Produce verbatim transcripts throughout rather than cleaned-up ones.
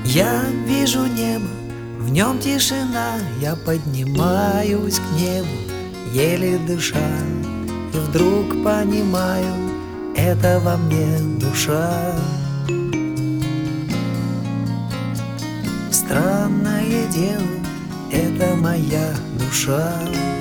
Я вижу небо, в нем тишина, я поднимаюсь к небу, еле дыша, и вдруг понимаю, это во мне душа. Странное дело, это моя душа.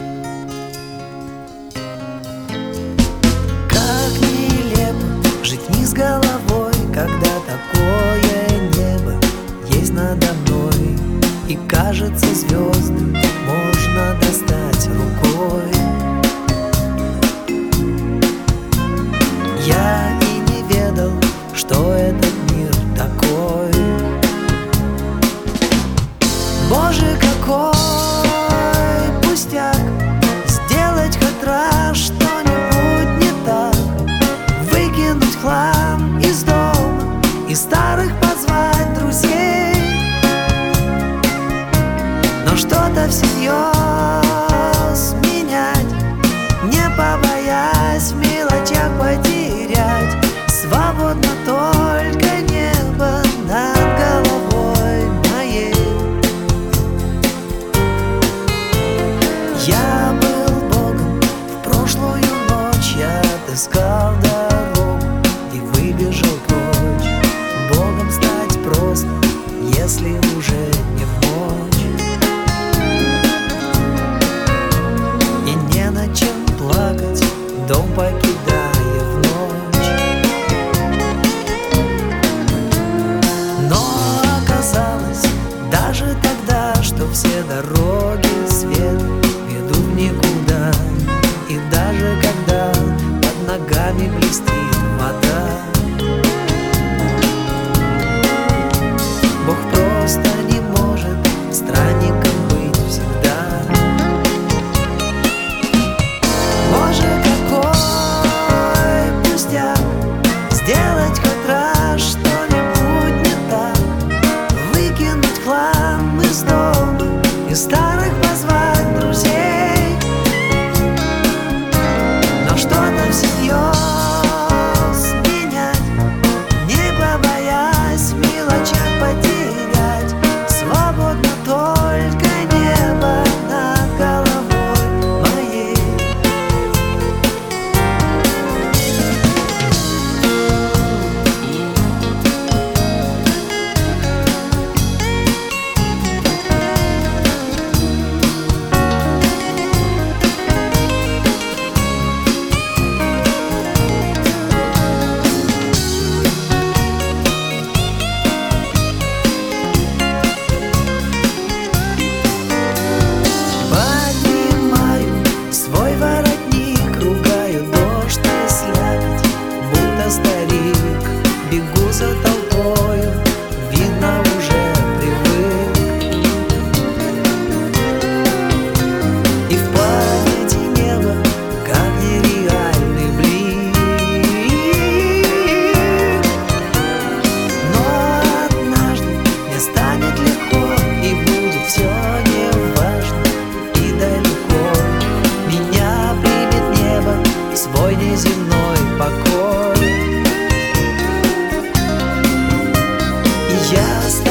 Как нелепо жить вниз головой, когда такое небо есть надо мной, и кажется, звезды можно достать рукой. Я и не ведал, что этот мир такой. Боже, какой пустяк сделать хоть раз что-нибудь не так, выкинуть хлам из дома и старых позвать друзей. Но что-то всерьез менять, не побоясь в мелочах потерять. Свободно только небо над головой моей. Я был Богом в прошлую ночь, я отыскал дорогу и выбежал прочь. Богом стать просто, если уже не в мочь, и не над чем плакать, дом покидая в ночь. Но оказалось даже тогда, что все дороги света ведут в никуда, и даже когда под ногами блестит вода, Бог просто не может странником быть всегда. Боже, какой пустяк сделать хоть раз что-нибудь не так, выкинуть хлам из дома и старых позвать друзей. Но что-то всерьез менять, не побоясь в мелочах потерять. Свободно только небо над головой моей. Поднимаю свой воротник, ругаю дождь и слякоть, будто старик. Бегу за толпою, видно, уже привык. И в памяти небо, как нереальный блик. Но однажды мне станет легко, и будет все неважно и далеко. Меня примет небо в свой неземной покой, и я